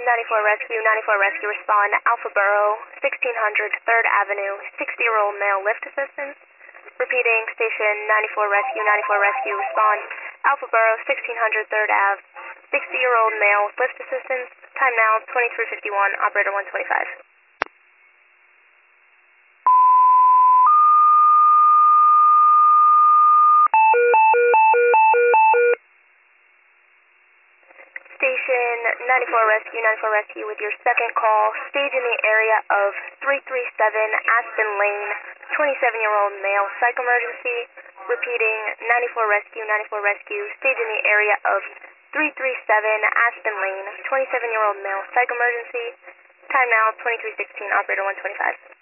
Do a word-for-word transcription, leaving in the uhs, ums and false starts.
ninety-four Rescue, ninety-four Rescue, respond. Alpha Borough, sixteen hundred third Avenue, sixty-year-old male lift assistance. Repeating, station ninety-four Rescue, ninety-four Rescue, respond. Alpha Borough, sixteen hundred third Ave, sixty-year-old male with lift assistance. Time now, twenty-three fifty-one, operator one twenty-five. Station ninety-four Rescue, ninety-four Rescue with your second call. Stage in the area of three three seven Aspen Lane, twenty-seven-year-old male psych emergency. Repeating, ninety-four Rescue, ninety-four Rescue. Stage in the area of three three seven Aspen Lane, twenty-seven-year-old male psych emergency. Time now, twenty-three sixteen, operator one twenty-five.